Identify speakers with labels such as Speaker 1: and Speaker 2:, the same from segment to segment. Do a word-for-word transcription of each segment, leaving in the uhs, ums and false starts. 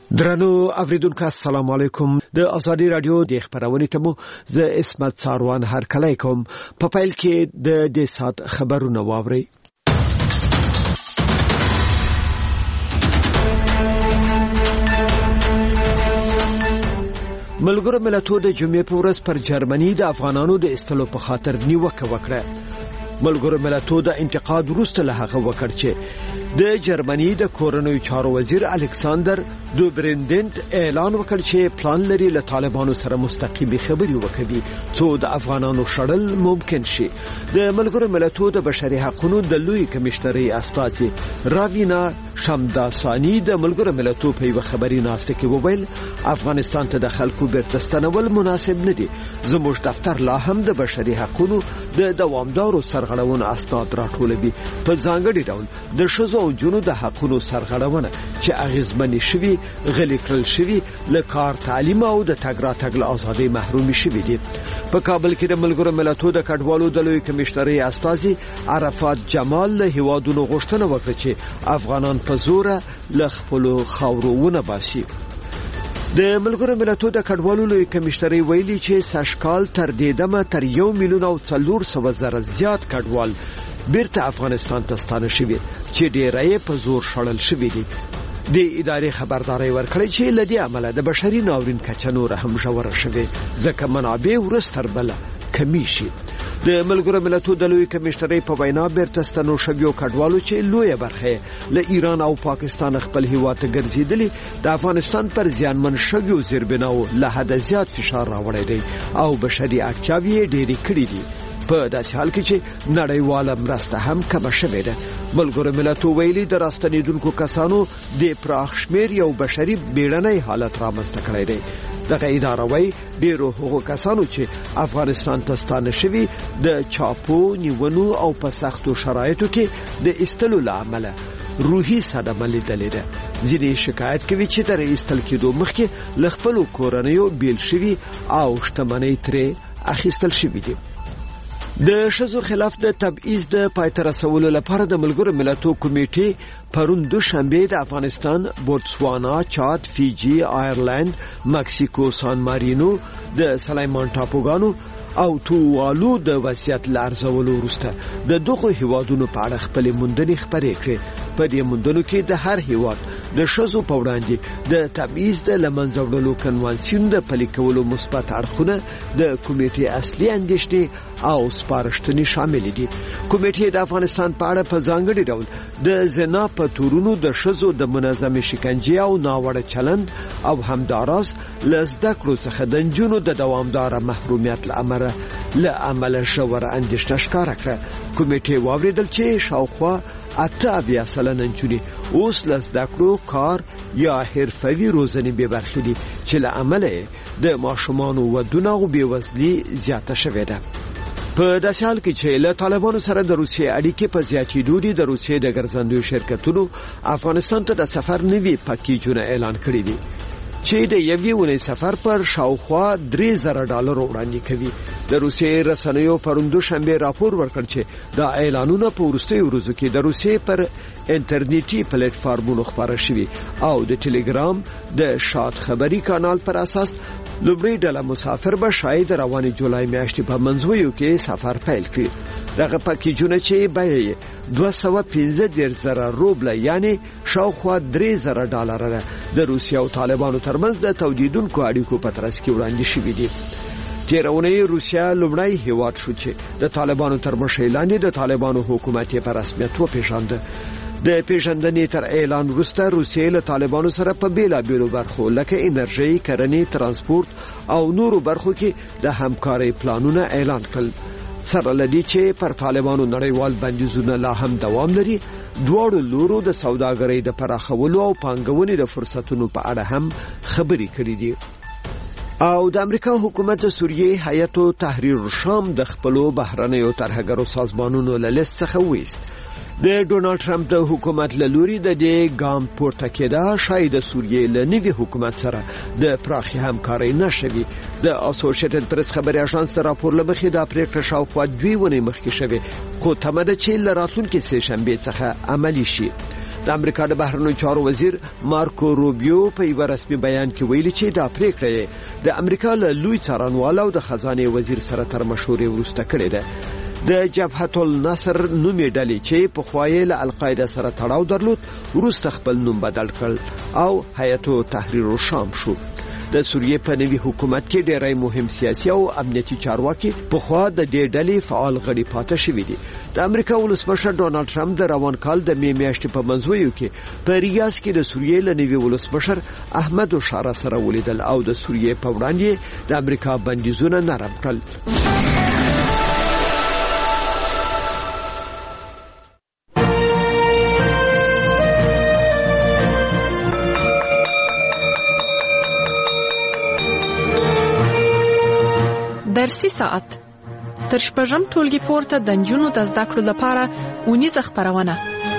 Speaker 1: درنو اوریدونکو السلام علیکم. د ازادي رادیو د خبرونې ته مو زه اسمت ساروان هر کله کوم. په پیل کې د دې سات خبرونه واوري. ملګرو ملتونو د جمعې په ورځ پر جرمني د افغانانو د استلو په خاطر نیوکه وکړه. ملګرو ملتونو د انتقاد وروسته له هغه وکړ چې د جرمني د کورنیو چارو وزیر الکساندر دوبریندنت اعلان وکړ چې پلان لري له طالبانو سره مستقیمي خبري وکړي څو د افغانانو شړل ممکن شي. د ملګرو ملتونو د بشري حقوقو د لوی کمشنري استاذي راوینا شمداسانی د ملګرو ملتونو په یو خبري ناشته کې وویل افغانستان ته د خلکو بیرته ستنول مناسب نه دي. زموږ دفتر لا هم د بشري حقوقو د دوامدارو سرغړونو اسناد راټولوي. په ځانګړي ډول د شذو او جنو د حقوقو سرغړونه چې اغیزمنې شوي غلي کړل شوي له کار تعلیم او د تګ راتګ له ازادۍ محروم شوي دي. په کابل کې د ملګرو ملتونو د کډوالو د لوی کمشنري استاذي عرفات جمال له هیوادونو غوښتنه وکړه چې افغانان په زور له خپل خاورونه باسي. د ملګرو ملتونو د کډوالو لوی کمشنري ویلي چې سشکال تر دې دمه تر یو میلیون او څلور سوه زره زیات کډوال بیرته افغانستان ته ستانه شوي چې ډیری په زور شړل شوي دي. د ادارې خبرداري ورکړې چې لدی عمله د بشري ناورین کچه نور هم ژوره شوه ځکه منابع ورستر بل کمی شي. د ملګرو ملتونو د لوی کمشنري په وینا بیرته ستنو شویو کډوالو چې لوی برخه له ایران او پاکستان خپل هیواد ته ګرځیدلي د افغانستان پر ځانمن شویو زیربناو له حد زیات فشار راوړی دی او بشري اړتیاوې ډېری کړې دي. په داسې حال کې چې نړیواله مرسته هم کمه شوې ده. ملګرو ملتونو ویلي د راستنیدونکو کسانو د پراخ شمیر یو بشري بیړنی حالت رامنځته کړی دی. دغه اداره وايي ډیرو هغو کسانو چې افغانستان ته ستانه شوي د چاپو نیونو او په سختو شرایطو کې د استلو له امله روحي صدمه لیدلې ده. ځینې شکایت کوي چې تر ایستل کېدو مخکې له خپلو کورنیو بیل شوي او شتمنۍ ترې اخیستل شوي دي. د شذو خلاف د تبعیض د پایته رسولو لپاره د ملګرو ملتونو کمیټې پرون دوشنبه د افغانستان، بوتسوانا، چاد، فیجی، آیرلند، مکسیکو، سان مارینو، د سلیمان ټاپوګانو او تووالو د وضعیت لارزولو وروسته د دغه هیوادونو په اړه خپل موندنې خبرې کړې. په دې موندنو کې د هر هیواد د شذو په وړاندې د تبعیض د لمنځه وړلو کنوانسیون د پلي کولو مثبت اړخونه د کمیټې اصلي اندېښنې او سپارښتنې شامل دي. کمیټې د افغانستان په اړه په ځانګړي ډول د زنا په تورونو د شذو د منظمې شکنجې او ناوړه چلند او همداراز له زده کړو څخه د نجونو د دوامداره محرومیت له امله له امله ژوره اندېښنه ښکاره کړه. کمیټې واوریدل چې شاوخوا اته اویا سلنه نجونې اوس له زده کړو، کار یا حرفوي روزنې بې برخې دي چې له امله د ماشومانو ودونه او بېوزلي زیاته شوې ده. په داسې حال کې چې له طالبانو سره د روسیې اړیکې په زیاتېدو دي، د روسیې د ګرځندویو شرکتونو افغانستان ته د سفر نوي پکیجونه اعلان کړي دي چې د یوې ونې سفر پر شاوخوا درې زره ډالر وړاندې کوي. د روسیې رسنیو پرون دوشنبه راپور ورکړ چې دا اعلانونه په وروستیو ورځو کې د روسیې پر انټرنیټي پلیټ فارمونو خبره شوي او د ټلګرام د شاد خبري کانال پر اساس لومړی ډله مسافر به شاید روانې جولای میاشتې په منځویو کې سفر پیل کړي. دغه پکیجونه چې بیه دوه سوه پنځه دېرش زره روبله یعنی شاوخوا درې زره ډالر ده د روسیې او طالبانو ترمنځ د تولیدونکو اړیکو په ترڅ کې وړاندې شوي دي. تیرونی روسیا لومړی هیواد شو چې د طالبانو تر مشرۍ لاندې د طالبانو حکومت په رسمیت وپېژانده. د پیژندنې تر اعلان وروسته روسیې له طالبانو سره په بیلابیلو برخو لکه انرژي، کرنې، ترانسپورت او نورو برخو کې د همکارۍ پلانونه اعلان کړل. سره لدی چې پر طالبانو نړیوال بندیزونه لا هم دوام لري، دواړو لورو د سوداګرۍ د پراخولو او پانګونې د فرصتونو په اړه هم خبرې کړې دي. او د امریکا حکومت د سوریې هیئت تحریر شام د خپلو بهرنیو ترهګرو سازمانونو له لیست څخه وایست. د ډونالد ټرمپ د حکومت له لوري د دې ګام پورته کېده شاید د سوریې له نوي حکومت سره د پراخې همکارۍ نشوي. د اسوسییټډ پریس خبري اژانس د راپور له مخې د پریکړه شاوخوا دوی ونې مخکې شوې، خو تمه ده چې له راتلونکي سه شنبې څخه عملي شي. د د امریکا د بهرنیو چارو وزیر مارکو روبیو په یو رسمي بیان کې ویلي چې دا پریکړه د امریکا له لوی څارنوال او د خزانه وزیر سره تر مشورې وروسته کړې ده. د جبهة النصر نومي ډلې چې په خوایې له القاعده سره تړاو درلود وروسته خپل نوم بدل کړ او هیئت تحریر الشام شو. د سوریې په نوي حکومت کې ډېری مهم سیاسي او امنیتي چارواکي په خوا د دې ډلې فعال غړي پاتې شوي دي. د امریکا ولسمشر ډونالد ټرمپ د روان کال د می میاشتې په منځویو کې په ریاض کې د سوریې له نوي ولسمشر احمد شارا سره ولیدل او د سوریې په وړاندې د امریکا بندیزونه نرم کړل.
Speaker 2: درسي ساعت تر شپږم ټولګي پورته د نجونو د زده کړو لپاره اونیزه خپرونه.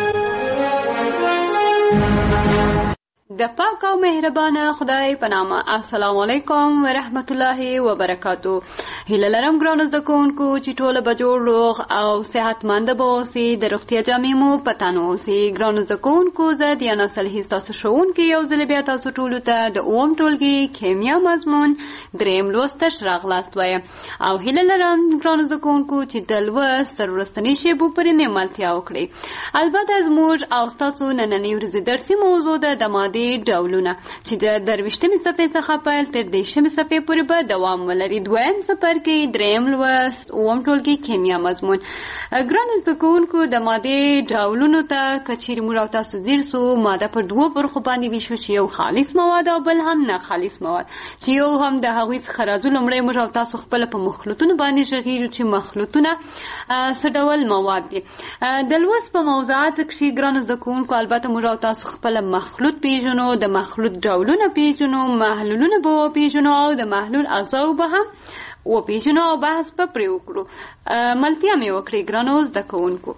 Speaker 3: د پاک او مهربانه خدای په نامه. السلام علیکم ورحمت الله وبرکاتو. هیله لرم ګرانو زده کوونکو چې ټول به جوړ روغ او صحتمند به اوسئ. د روغتیا جامې مو په تن اوسئ. ګرانو زده کوونکو زه دیانا صالحي ستاسو ښوونکې یو ځل بیا تاسو ټولو ته د اووم ټولګي کیمیا مضمون دریم لوست راغلاست وایم او هیله لرم ګرانو زده کوونکو چې د لوست تر وروستنۍ شیبو پورې مېلمستیا وکړئ. البته زموږ او ستاسو نننۍ ورځې درسي موضوع ده د مادې ډولونه چې د درویشتمې صفحې څخه پیل تر دېرشمې صفحې پورې به دوام ولري. دویم څپرکی دریم لوست اووم ټولګي کیمیا مضمون. ګرانو زده کوونکو د مادې ډولونو ته که چیرې موږ او تاسو ځیر سو ماده پر دوو برخو باندې ویشو چې یو خالص مواد او بل هم نه خالص مواد چې یو هم د هغوی څخه راځو. لومړی موږ او تاسو خپله په مخلوطونو باندې غږیږو چې مخلوطونه څه ډول مواد دي. د لوست په موضوعاتو کښې ګرانو زده کوونکو البته موږ او تاسو خپله مخلوط پیژنو، د مخلوط ډولونه پیژنو، محلولونه به وپیژنو او د محلول اجزاو به هم وپیژنو او بحث به پرې وکړو. ملتیا مې وکړئ ګرانو زده کوونکو.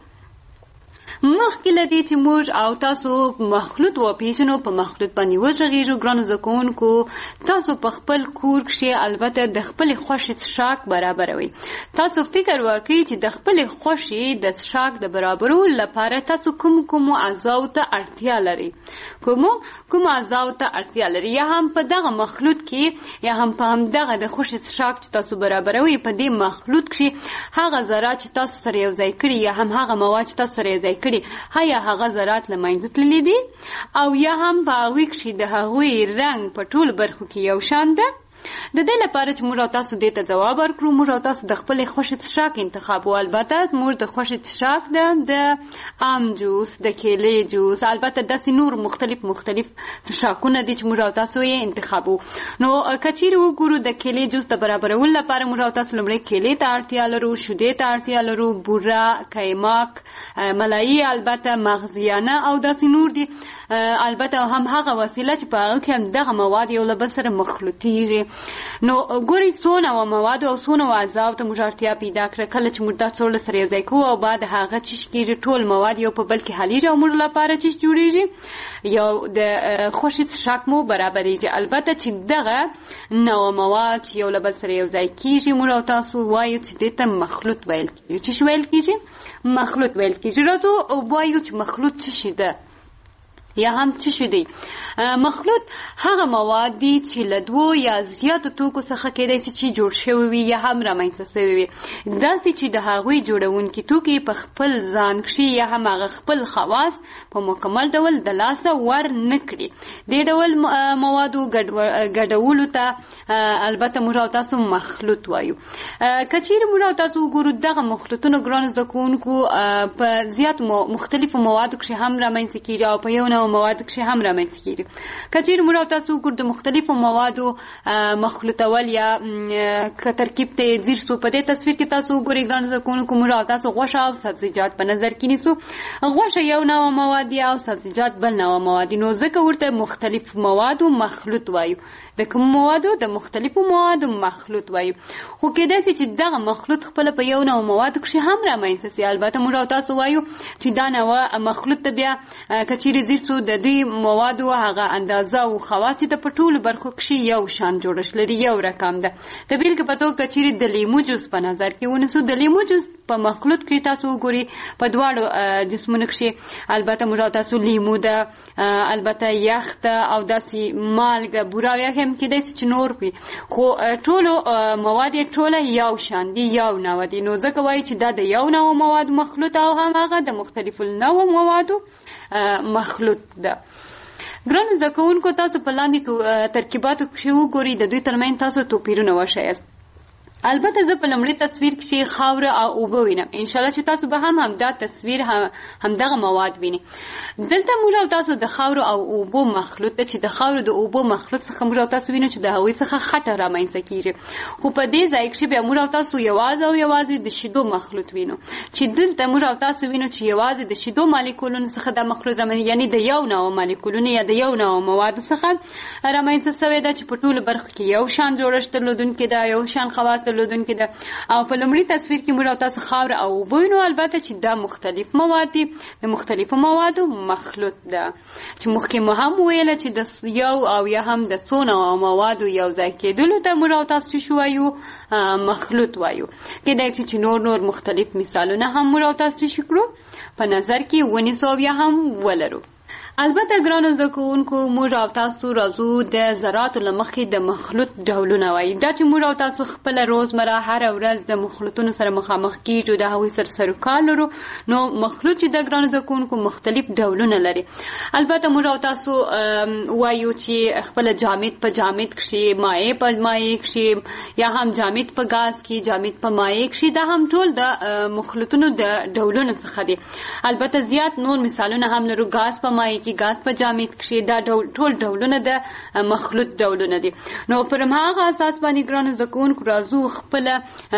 Speaker 3: مخکې له دې چې موږ او تاسو مخلوط وپیژنو په مخلوط باندې وغږیږو ګرانو زده کوونکو تاسو په خپل کور کښې البته د خپلې خوښې څښاک برابروئ. تاسو فکر وکړئ چې د خپلې خوښې د څښاک د برابرولو لپاره تاسو کوم کومو اجزاو ته اړتیا لرئ، کومو کوم اجزاو ته اړتیا لري یا هم په دغه مخلوط کې یا هم په همدغه د خوښې څښاک چې تاسو برابروئ په دې مخلوط کښې هغه ذرات چې تاسو سره یو ځای کړي یا هم هغه مواد چې تاسو سره یو ځای کړي هیا هغه ذرات له منځه تللي دي او یا هم په هغوی کښې د هغوی رنګ په ټولو برخو کې یو شان ده. د دې لپاره چې موږ او تاسو دې ته ځواب ورکړو موږ او تاسو د خپلې خوښې څښاک انتخاب و. البته موږ د خوښې څښاک ده د ام جوس، د کیلې جوس، البته داسې نور مختلف مختلف څښاکونه دي چې موږ او تاسو یې انتخابو. نو که چیرې وګورو د کیلې جوس د برابرولو لپاره موږ او تاسو لومړی کیلې ته اړتیا لرو، شیدې ته اړتیا لرو، بوره، قیماک، ملایي، البته مغزیانه او داسې نور دي. البته هم هغه وسیله چې په هغه کې هم دغه مواد یو له بل سره مخلوطیږي. نو ګورئ څونه و مواد او څونه و اجزاو ته موږ اړتیا پیدا کړه. کله چې موږ دا څوړله سره یو ځای کوو او بعد هغه چیش کېږي ټول مواد یو په بل کې حلیږي او موږ لپاره چیش جوړېږي یو د خوښې څښاک مو برابرېږي. البته چې دغه نوع مواد چې یو له بل سره یو ځای کېږي موږ او تاسو وایو چې دې ته مخلوط ویل کېږي. چې څه ویل کېږي؟ مخلوط ویل کېږي. راځو وایو چې مخلوط څه شي ده یا هم څه شي دی. مخلوط هغه مواد دي چې له دوو یا زیاتو توکو څخه کېدای شي چې جوړ شوي وي یا هم رامنځته شوي وي، داسې چې د هغوی جوړونکي توکي په خپل ځان کښې یا هم هغه خپل خواص په مکمل ډول د لاسه ور نه کړي. دې ډول موادو ګډولو ته البته موږ او تاسو مخلوط وایو. که چیرې موږ او تاسو وګورو دغه مخلوطونه ګرانو زده کوونکو په زیاتو مختلفو موادو کښې هم رامنځته کېږي او په یو نوع موادو کښې هم رامنځته کېږي. که چیرې موږ او تاسو وګورو د مختلفو موادو مخلوطول یا که ترکیب ته یې ځیر سو په دې تصویر کې تاسو وګورئ ګرانو زده کوونکو موږ او تاسو غوښه او سبزیجات په نظر کې نیسو. غوښه یو نوع مواد دي او سبزیجات بل نوع مواد دي. نو ځکه ورته مختلف موادو مخلوط وایو. د کوم موادو؟ د مختلفو موادو مخلوط وایو. خو کېدای شي چې دغه مخلوط خپله په یو نوع موادو کښې هم رامنځته سي. البته موږ او تاسو وایو چې دا نوع مخلوط ته بیا که چیرې ځیر سو ونیسو د دې موادو هغه اندازه او خواص چې د په ټولو برخو کې یو شان جوړښت لري، یو رقم ده. د بیلګې په توګه چیرې د لیمو جوس په نظر کې ونیسو، د لیمو جوس په مخلوط کې تاسو وګورئ په دواړو جسمونو کې البته موږ تاسو لیمو ده، البته یخ ده او داسې مالګه بوره او یخ هم کېدای شي چې نور وي، خو ټولو مواد یې ټوله یو شان دي، یو نوع دي. نو ځکه وایي چې دا د یو نوع موادو مخلوط او هم هغه د مختلفو نوع موادو مخلوط ده. ګرانو زده کوونکو، تاسو په لاندې ترکیباتو کې وګورئ، د دوی ترمنځ تاسو توپیرونه وښایاست. البته زه په لومړي تصویر کې خاوره او اوبه وینم، انشاءالله چې تاسو به هم همدا تصویر هم همدغه مواد وینئ. دلته موږ او تاسو د خاورو او اوبو مخلوط ته چې د خاورو د اوبو مخلوط څخه موږ او تاسو وینو چې د هغوی څخه خټه رامنځته کیږي، خو په دې ځای کې بیا موږ او تاسو یوازې او یوازې د شیدو مخلوط وینو، چې دلته موږ او تاسو وینو چې یوازې د شیدو مالیکولونو څخه د مخلوط رامنځته، یعنی د یو نوع مالیکولونو یا د یو نوع موادو څخه رامنځته شوی ده چې په ټولو برخو کې یو شان جوړښت درلودونکې ده، یو شان خواص درلودونکې ده. او په لومړي تصویر کې موږ او تاسو خاوره او اوبه وینو، البته چې دا مختلف مواد دي، د مختلفو موادو مخلوط ده، چې مخکې مو هم ویله چې د یو او یا هم د څو نوع موادو یو ځای کېدلو ته موږ او تاسو چې وایو مخلوط وایو. کېدای شي چې نور نور مختلف مثالونه هم موږ او تاسو چې کړو په نظر کې ونیسو او یا هم ولرو. البته ګرانو زده کوونکو، موږ او تاسو راځو د ذراتو له مخې د مخلوط ډولونه وایي. دا چې موږ او تاسو خپله روزمره هره ورځ د مخلوطونو سره مخامخ کیږو، د هغوی سره سروکار لرو، نو مخلوط چې د ګرانو زده کوونکو مختلف ډولونه لري. البته موږ او تاسو وایو چې خپله جامد په جامد کښې، مایع په مایع کښې، یا هم جامد په ګاز کې، جامد په مایع کښې، دا هم ټول د مخلوطونو د ډولونو څخه دي. البته زیات نور مثالونه هم لرو، ګاز په مایع کې، ګاز په جامد کښې، دا ټول ډولونه د مخلوط ډولونه دي. نو پر هماغه اساس باندې ګرانو زده کوونکو راځو خپله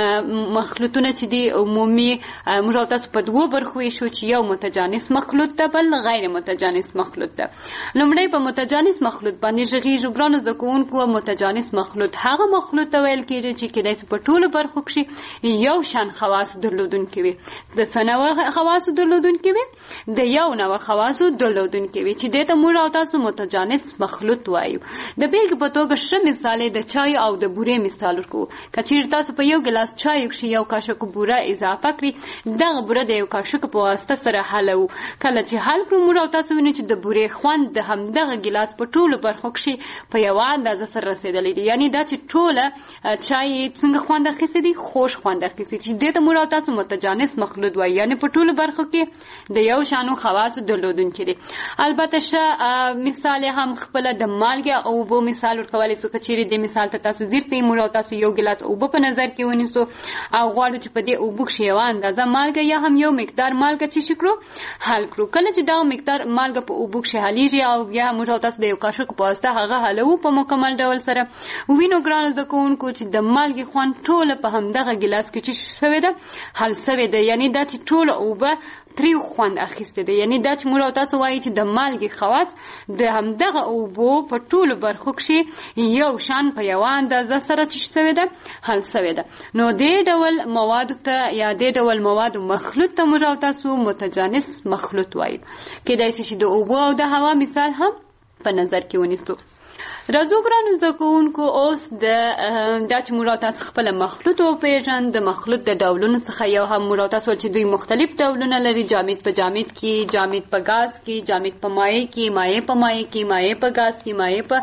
Speaker 3: مخلوطونه چې دي عمومي موږ او تاسو په دوو برخو ویشو، چې یو متجانس مخلوط ده، بل غیر متجانس مخلوط ده. لومړی په متجانس مخلوط باندې غږیږو. ګرانو زده کوونکو، متجانس مخلوط هغه مخلوط ته ویل کېږي چې کېدای شي په ټولو برخو کښې یو شان خواص درلودونکي وي، د څه نوع خواصو درلودونکي وي، د یو نوع خواصو درلودونکي وي، چې دې ته موږ او تاسو متجانس مخلوط وایو. د بیلګې په توګه ښه مثال یې د چای او د بورې مثال ورکوو. که چېرې تاسو په یو ګیلاس چایو کښې یو کاشوک بوره اضافه کړئ، دغه بوره د یو کاشوک په واسطه سره حلوو. کله چې حل کړو، موږ او تاسو وینو چې د بورې خوند د همدغه ګیلاس په ټولو برخو کښې په یوه اندازه سره رسېدلی دی، یعنی دا چې ټوله چای څنګه خوند اخیستی دی، خوږ خوند اخیستی، چې دې ته موږ او تاسو متجانس مخلوط وایو، یعنی په ټولو برخو کې د یو شانو خواصو درلودونکي دي. البته ښه مثال هم خپله د مالګې او اوبو مثال ورکولی سو. که چیرې دې مثال ته تاسو ځیر ته موږ او تاسو یو ګیلاس اوبه په نظر کې ونیسو او غواړو چې په دې اوبو کښې یوه اندازه مالګه یا هم یو مقدار مالګه چې شي کړو حل کړو. کله چې دغه مقدار مالګه په اوبو کښې حلیږي او بیا موږ او تاسو د یو کاشوک په واسطه هغه حلوو په مکمل ډول سره، وینو ګرانو زده کوونکو چې د مالګې خوند ټوله په همدغه ګیلاس کې چې شوې ده، حل شوې ده، یعنی دا چې ټوله اوبه تریو خوند اخیسته ده، یعنی دا چې موږ او تاسو وایي چې د مالګې خواص د همدغه اوبو په ټولو برخو کښې یو شان په یوه اندازه سره چې شوې ده، حل شوې ده. نو دې ډول موادو ته یا دې ډول موادو مخلوط ته موږ او تاسو متجانس مخلوط وایو. کېدای شي چې د اوبو او د هوا مثال هم په نظر کې ونیسو. راځو ګرانو زده کوونکو، اوس د دا چې موږ او تاسو خپله مخلوط وپېژنو. د مخلوط د ډولونو څخه یو هم موږ او تاسو چې دوی مختلف ډولونه لري، جامد په جامد کې، جامد په ګاز کې، جامد په مایع کې، مایع په مایع کې، مایع په ګاز کې، مایع په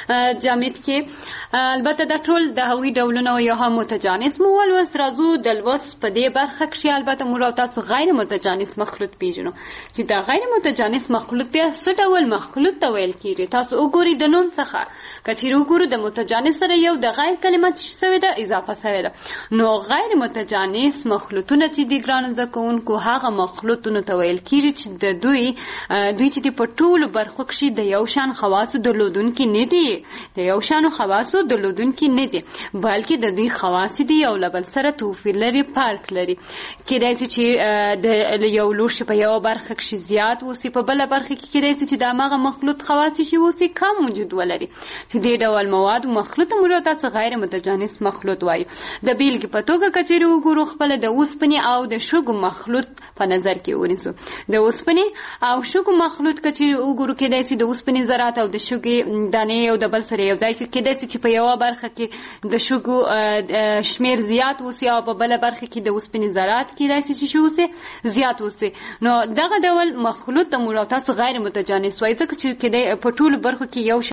Speaker 3: جامد کې. البته دا ټول د هغوی ډولونه یا هم متجانس مو ولوست. راځو د لوست په دې برخه کښې البته موږ او تاسو غیر متجانس مخلوط پېژنو، چې دا غیر متجانس مخلوط بیا څه ډول مخلوط ته ویل کېږي. تاسو وګورئ د نوم څخه، که چېرې وګورو د متجانس سره یو د غیر کلمه چې شوې ده اضافه شوې ده، نو غیر متجانس مخلوطونه چې دي ګرانو زده کوونکو، هغه مخلوطونو ته ویل کېږي چې د دوی دوی چې دي په ټولو برخو کښې د یو شان خواصو درلودونکي نه دي، د یو شانو خواصو مخلوط درلودونکي نه دي بلکې د دوی خواص دي یو له بل سره توپیر لري فرق لري کېدای شي چې د یو لوښي په یوه برخه کښې زیات اوسي په بله برخه کې کېدای شي چې د هماغه مخلوط خواص شي اوسي کم وجود ولري چې دې ډول مواد مخلوط موږ تاسو غیر متجانس مخلوط وایو د بیلګې په توګه که چېرې وګورو خپله د اوسپنې او د شګو مخلوط په نظر کې ونیسو د اوسپنې او شګو مخلوط که چېرې وګورو کېدای شي د اوسپنې ذرات او د شګې دانې یو د بل سره یو ځای کې کېدای شي چې په یوه برخه کې د شګو شمیر زیات اوسي او په بله برخه کې د اوسپنې ذرات کېدای شي چې اوسي زیات اوسي نو دغه ډول مخلوط د موږ تاسو غیر متجانس وایي ځکه چې کېدای په ټولو برخو کې یو